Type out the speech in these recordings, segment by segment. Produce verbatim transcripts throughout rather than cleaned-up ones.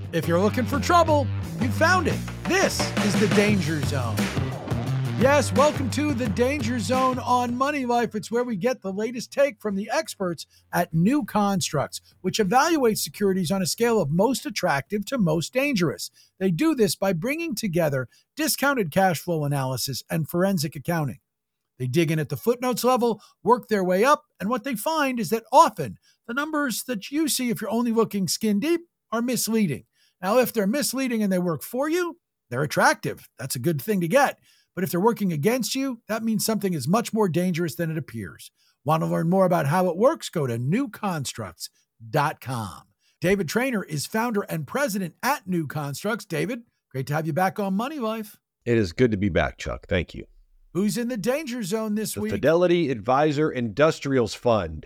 If you're looking for trouble, you found it. This is the Danger Zone. Yes, welcome to the Danger Zone on Money Life. It's where we get the latest take from the experts at New Constructs, which evaluates securities on a scale of most attractive to most dangerous. They do this by bringing together discounted cash flow analysis and forensic accounting. They dig in at the footnotes level, work their way up, and what they find is that often the numbers that you see if you're only looking skin deep are misleading. Now, if they're misleading and they work for you, they're attractive. That's a good thing to get. But if they're working against you, that means something is much more dangerous than it appears. Want to learn more about how it works? Go to new constructs dot com. David Traynor is founder and president at New Constructs. David, great to have you back on Money Life. It is good to be back, Chuck. Thank you. Who's in the danger zone this the week? Fidelity Advisor Industrials Fund.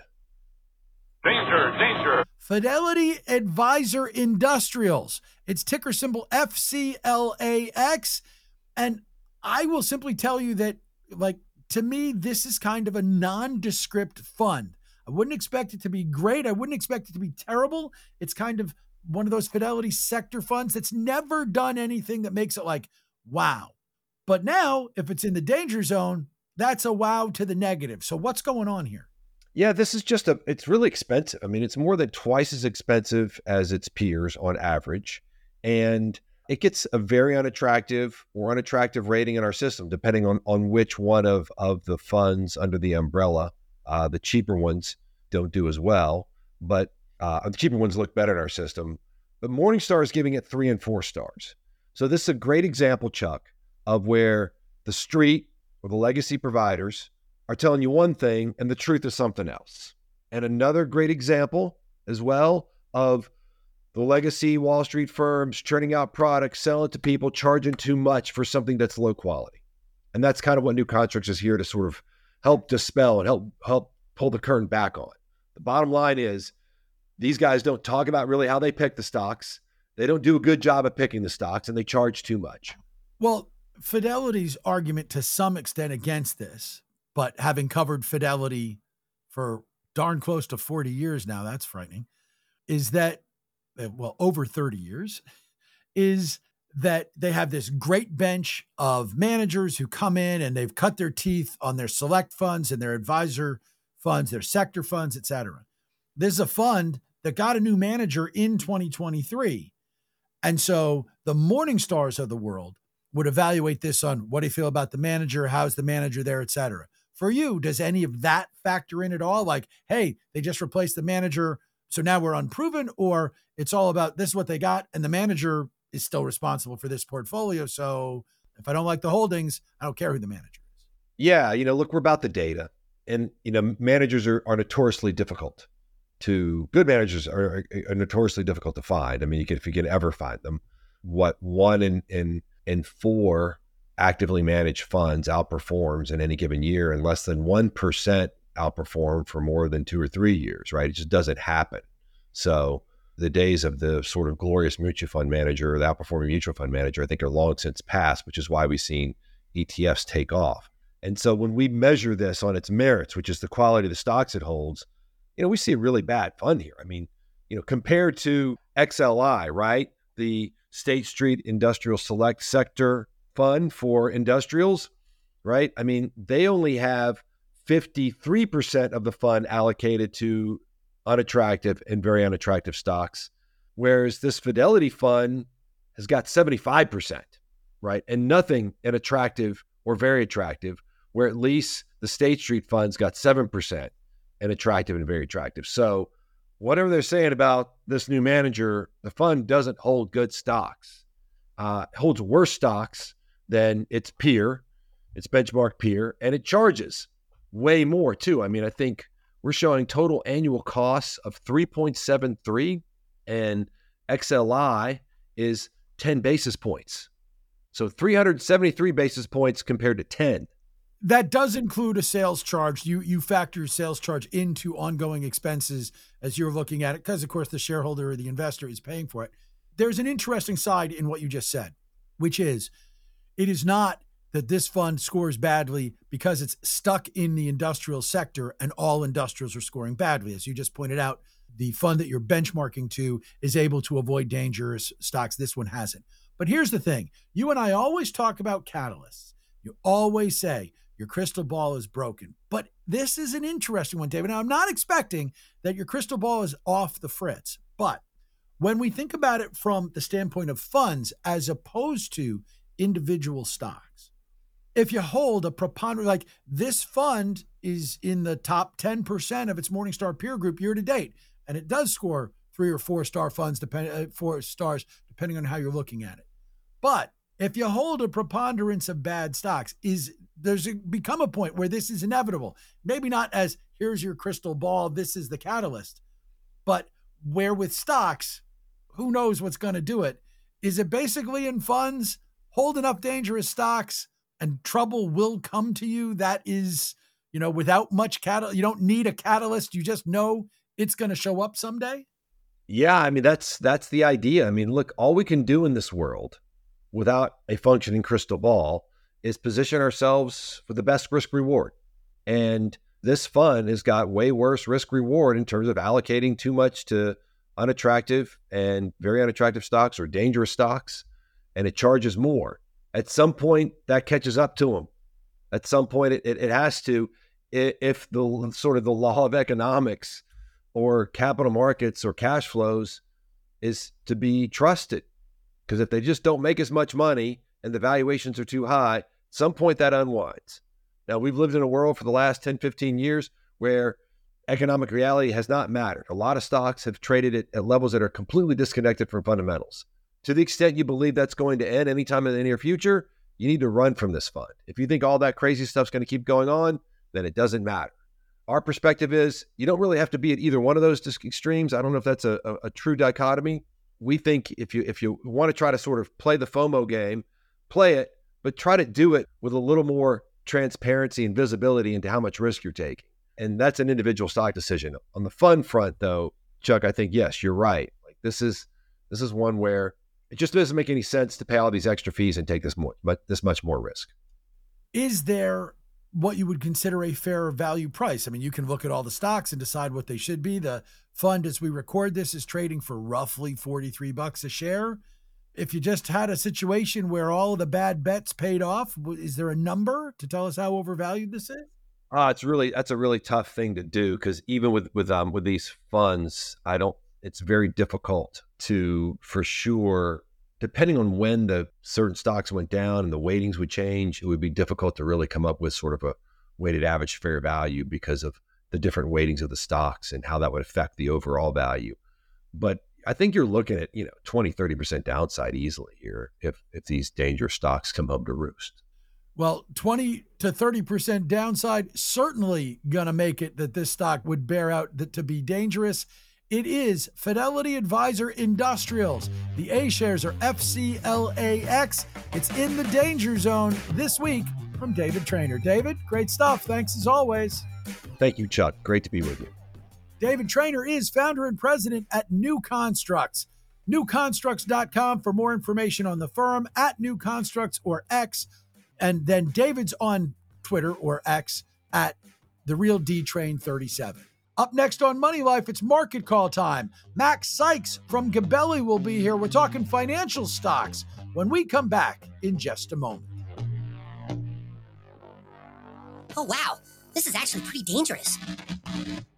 Danger, danger. Fidelity Advisor Industrials. It's ticker symbol F C L A X. And I will simply tell you that, like, to me, this is kind of a nondescript fund. I wouldn't expect it to be great. I wouldn't expect it to be terrible. It's kind of one of those Fidelity sector funds that's never done anything that makes it like, wow. But now, if it's in the danger zone, that's a wow to the negative. So what's going on here? Yeah, this is just a, it's really expensive. I mean, it's more than twice as expensive as its peers on average. And it gets a very unattractive or unattractive rating in our system, depending on, on which one of, of the funds under the umbrella. Uh, the cheaper ones don't do as well, but uh, the cheaper ones look better in our system. But Morningstar is giving it three and four stars. So this is a great example, Chuck, of where the street or the legacy providers are telling you one thing and the truth is something else. And another great example as well of the legacy Wall Street firms churning out products, selling it to people, charging too much for something that's low quality. And that's kind of what New Constructs is here to sort of help dispel and help help pull the curtain back on. The bottom line is these guys don't talk about really how they pick the stocks. They don't do a good job of picking the stocks, and they charge too much. Well, Fidelity's argument to some extent against this, but having covered Fidelity for darn close to forty years now, that's frightening, is that, well, over thirty years, is that they have this great bench of managers who come in and they've cut their teeth on their select funds and their advisor funds, their sector funds, et cetera. This is a fund that got a new manager in twenty twenty-three. And so the Morningstars of the world would evaluate this on what do you feel about the manager, how's the manager there, et cetera. For you, does any of that factor in at all? Like, hey, they just replaced the manager, so now we're unproven, or it's all about this is what they got, and the manager is still responsible for this portfolio. So if I don't like the holdings, I don't care who the manager is. Yeah, you know, look, we're about the data. And, you know, managers are, are notoriously difficult to, good managers are, are notoriously difficult to find. I mean, you can, if you can ever find them, what one in, in, in four actively managed funds outperforms in any given year, and less than one percent outperform for more than two or three years, right? It just doesn't happen. So the days of the sort of glorious mutual fund manager or the outperforming mutual fund manager, I think are long since past, which is why we've seen E T Fs take off. And so when we measure this on its merits, which is the quality of the stocks it holds, you know, we see a really bad fund here. I mean, you know, compared to X L I, right? The State Street Industrial Select Sector Fund for industrials, right? I mean, they only have fifty-three percent of the fund allocated to unattractive and very unattractive stocks, whereas this Fidelity fund has got seventy-five percent, right? And nothing in attractive or very attractive, where at least the State Street fund's got seven percent and attractive and very attractive. So whatever they're saying about this new manager, the fund doesn't hold good stocks. Uh, it holds worse stocks than its peer, its benchmark peer, and it charges way more too. I mean, I think we're showing total annual costs of three point seven three, and X L I is ten basis points. So three hundred seventy-three basis points compared to ten. That does include a sales charge. You you factor sales charge into ongoing expenses as you're looking at it, because, of course, the shareholder or the investor is paying for it. There's an interesting side in what you just said, which is it is not that this fund scores badly because it's stuck in the industrial sector and all industrials are scoring badly. As you just pointed out, the fund that you're benchmarking to is able to avoid dangerous stocks. This one hasn't. But here's the thing. You and I always talk about catalysts. You always say your crystal ball is broken. But this is an interesting one, David. Now, I'm not expecting that your crystal ball is off the fritz. But when we think about it from the standpoint of funds as opposed to individual stocks, if you hold a preponderance, like this fund is in the top ten percent of its Morningstar peer group year to date, and it does score three or four star funds, depend, uh, four stars, depending on how you're looking at it. But if you hold a preponderance of bad stocks, is there's a, become a point where this is inevitable. Maybe not as here's your crystal ball, this is the catalyst, but where with stocks, who knows what's going to do it? Is it basically in funds, hold enough dangerous stocks and trouble will come to you? That is, you know, without much catalyst, you don't need a catalyst. You just know it's going to show up someday. Yeah, I mean, that's that's the idea. I mean, look, all we can do in this world without a functioning crystal ball is position ourselves for the best risk reward. And this fund has got way worse risk reward in terms of allocating too much to unattractive and very unattractive stocks or dangerous stocks, and it charges more. At some point, that catches up to them. At some point, it, it, it has to, if the sort of the law of economics or capital markets or cash flows is to be trusted. Because if they just don't make as much money and the valuations are too high, at some point that unwinds. Now, we've lived in a world for the last ten, fifteen years where economic reality has not mattered. A lot of stocks have traded at, at levels that are completely disconnected from fundamentals. To the extent you believe that's going to end anytime in the near future, you need to run from this fund. If you think all that crazy stuff's going to keep going on, then it doesn't matter. Our perspective is you don't really have to be at either one of those extremes. I don't know if that's a, a, a true dichotomy. We think if you if you want to try to sort of play the FOMO game, play it, but try to do it with a little more transparency and visibility into how much risk you're taking. And that's an individual stock decision. On the fund front, though, Chuck, I think, yes, you're right. Like this is this is one where it just doesn't make any sense to pay all these extra fees and take this more, but this much more risk. Is there what you would consider a fair value price? I mean, you can look at all the stocks and decide what they should be. The fund, as we record this, is trading for roughly forty-three bucks a share. If you just had a situation where all of the bad bets paid off, is there a number to tell us how overvalued this is? Ah, it's really, that's a really tough thing to do because even with, with, um, with these funds, I don't, it's very difficult to, for sure, depending on when the certain stocks went down and the weightings would change, it would be difficult to really come up with sort of a weighted average fair value because of the different weightings of the stocks and how that would affect the overall value. But I think you're looking at, you know, twenty, thirty percent downside easily here if, if these dangerous stocks come home to roost. Well, twenty to thirty percent downside, certainly going to make it that this stock would bear out that to be dangerous. It is Fidelity Advisor Industrials. The A shares are F C L A X. It's in the danger zone this week from David Trainer. David, great stuff. Thanks as always. Thank you, Chuck. Great to be with you. David Trainer is founder and president at New Constructs. new constructs dot com for more information on the firm, at New Constructs or X. And then David's on Twitter or X at The Real D Train thirty-seven. Up next on Money Life, it's market call time. Max Sykes from Gabelli will be here. We're talking financial stocks when we come back in just a moment. Oh, wow. This is actually pretty dangerous.